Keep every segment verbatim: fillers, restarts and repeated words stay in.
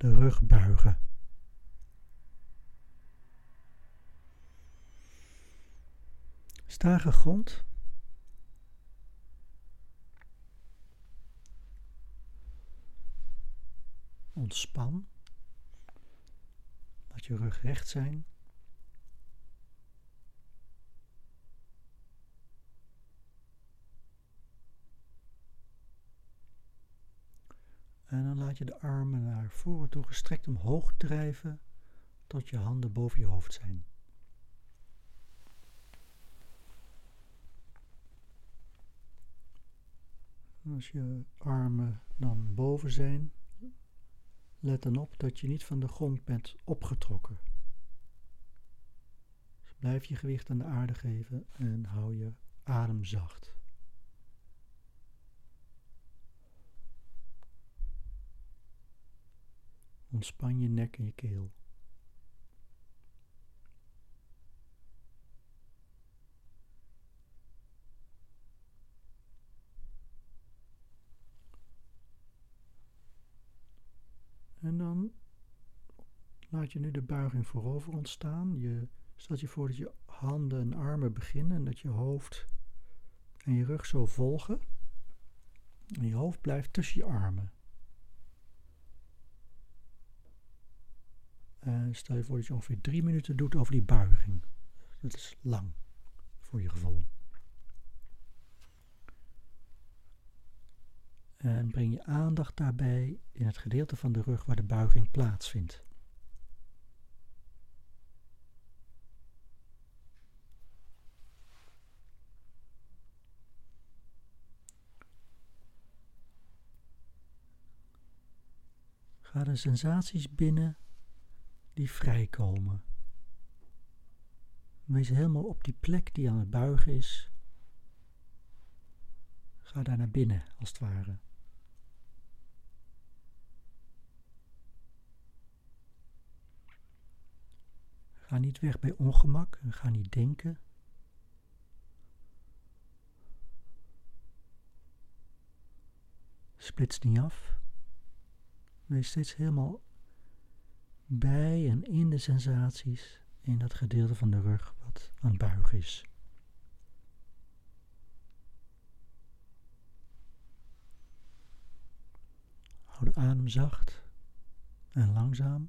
de rug buigen. Stage grond. Ontspan. Laat je rug recht zijn. En dan laat je de armen naar voren toe gestrekt omhoog drijven tot je handen boven je hoofd zijn. Als je armen dan boven zijn, let dan op dat je niet van de grond bent opgetrokken. Dus blijf je gewicht aan de aarde geven en hou je adem zacht. Ontspan je nek en je keel. En dan laat je nu de buiging voorover ontstaan. Je stelt je voor dat je handen en armen beginnen en dat je hoofd en je rug zo volgen. En je hoofd blijft tussen je armen. En stel je voor dat je ongeveer drie minuten doet over die buiging. Dat is lang voor je gevoel. En breng je aandacht daarbij in het gedeelte van de rug waar de buiging plaatsvindt. Ga de sensaties binnen die vrijkomen. Wees helemaal op die plek die aan het buigen is. Ga daar naar binnen, als het ware. Ga niet weg bij ongemak en ga niet denken. Splits niet af. Wees steeds helemaal bij en in de sensaties in dat gedeelte van de rug wat aan het buigen is. Hou de adem zacht en langzaam.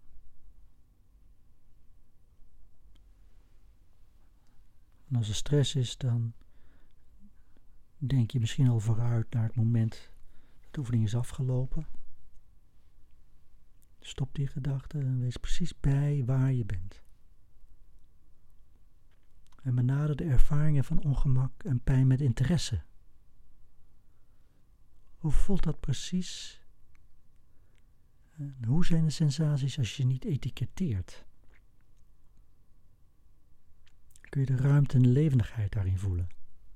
En als er stress is, dan denk je misschien al vooruit naar het moment dat de oefening is afgelopen. Stop die gedachten en wees precies bij waar je bent. En benader de ervaringen van ongemak en pijn met interesse. Hoe voelt dat precies? En hoe zijn de sensaties als je niet etiketteert? Kun je de ruimte en de levendigheid daarin voelen?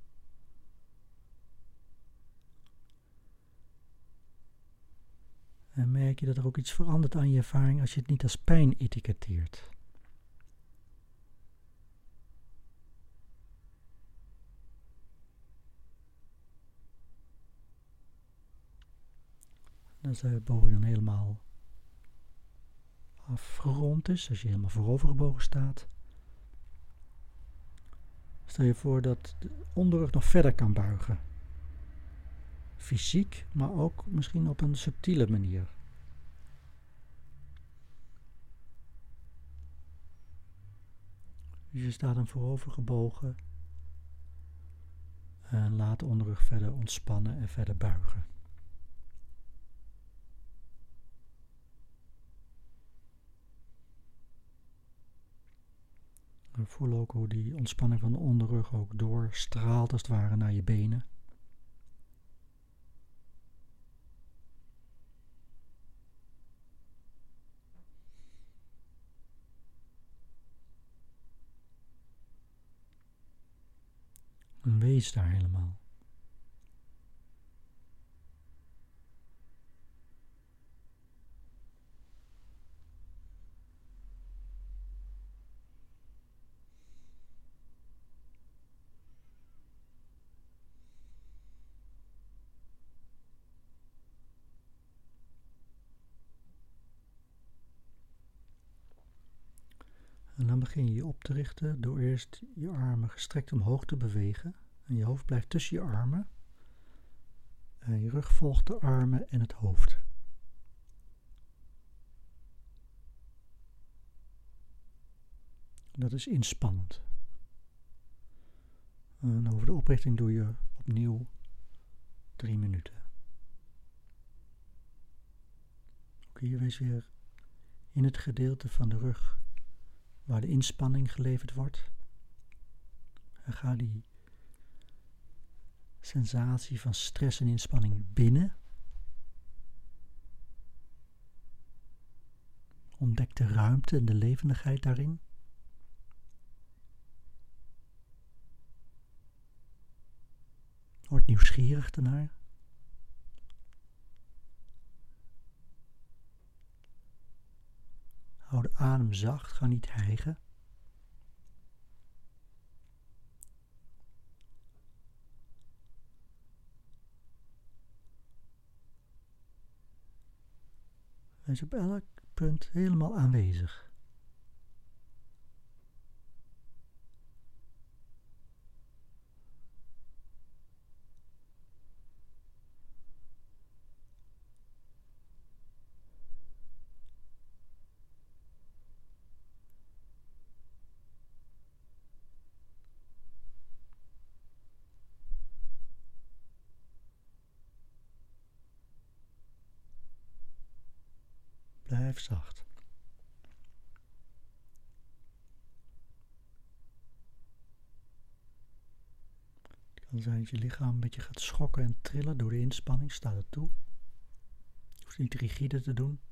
En merk je dat er ook iets verandert aan je ervaring als je het niet als pijn etiketteert? Als de bogen dan helemaal afgerond is, als je helemaal voorovergebogen staat, stel je voor dat de onderrug nog verder kan buigen. Fysiek, maar ook misschien op een subtiele manier. Dus je staat dan voorover gebogen en laat de onderrug verder ontspannen en verder buigen. En voel ook hoe die ontspanning van de onderrug ook doorstraalt als het ware naar je benen. En wees daar helemaal. begin je je op te richten door eerst je armen gestrekt omhoog te bewegen. En je hoofd blijft tussen je armen. En je rug volgt de armen en het hoofd. Dat is inspannend. En over de oprichting doe je opnieuw drie minuten. Ook hier wees weer in het gedeelte van de rug waar de inspanning geleverd wordt. En ga die sensatie van stress en inspanning binnen. Ontdek de ruimte en de levendigheid daarin. Word nieuwsgierig ernaar. Hou de adem zacht, ga niet hijgen. Wees op elk punt helemaal aanwezig. Blijf zacht. Het kan zijn dat je lichaam een beetje gaat schokken en trillen door de inspanning. Sta er toe. Je hoeft niet rigide te doen.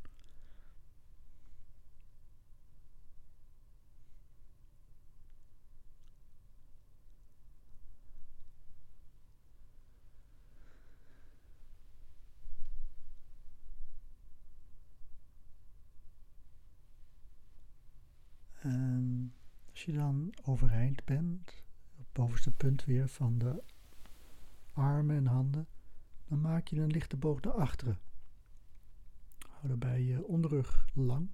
En als je dan overeind bent, op het bovenste punt weer van de armen en handen, dan maak je een lichte boog naar achteren. Hou daarbij je onderrug lang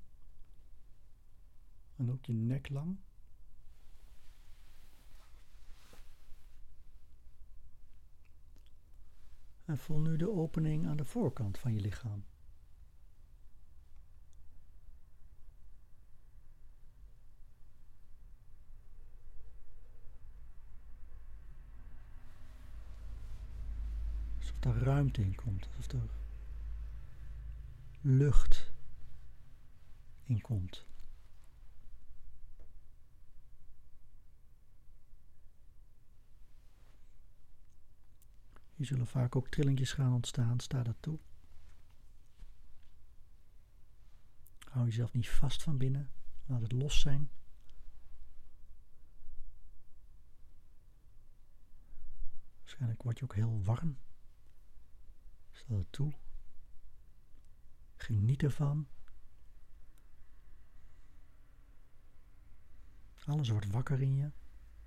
en ook je nek lang. En voel nu de opening aan de voorkant van je lichaam. Alsof er ruimte in komt, alsof er lucht in komt. Hier zullen vaak ook trillingjes gaan ontstaan, sta daartoe. Hou jezelf niet vast van binnen, laat het los zijn. Waarschijnlijk word je ook heel warm. Sta er toe. Geniet ervan. Alles wordt wakker in je.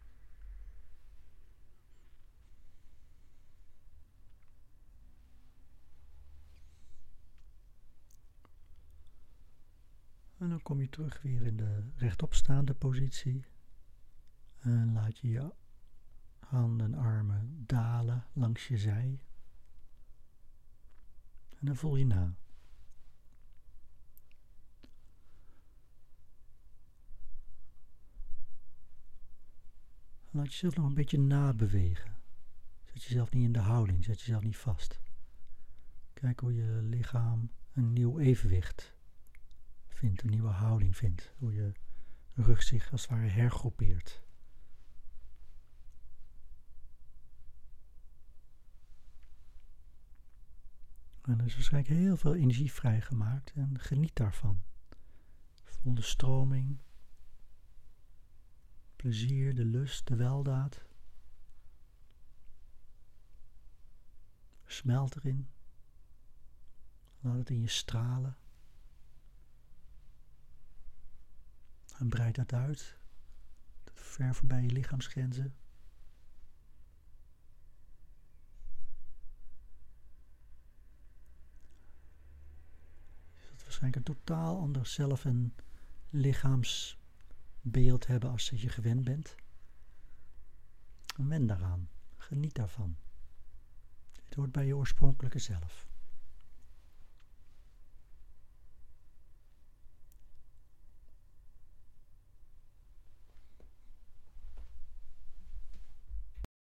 En dan kom je terug weer in de rechtopstaande positie. En laat je je handen en armen dalen langs je zij. En dan voel je na. En laat jezelf nog een beetje nabewegen. Zet jezelf niet in de houding, zet jezelf niet vast. Kijk hoe je lichaam een nieuw evenwicht vindt, een nieuwe houding vindt. Hoe je rug zich als het ware hergroepeert. En er is waarschijnlijk heel veel energie vrijgemaakt en geniet daarvan. Voel de stroming, plezier, de lust, de weldaad. Smelt erin. Laat het in je stralen. En breid dat uit, tot ver voorbij je lichaamsgrenzen. Je zult waarschijnlijk een totaal ander zelf- en lichaamsbeeld beeld hebben als dat je gewend bent. En wen daaraan. Geniet daarvan. Het hoort bij je oorspronkelijke zelf.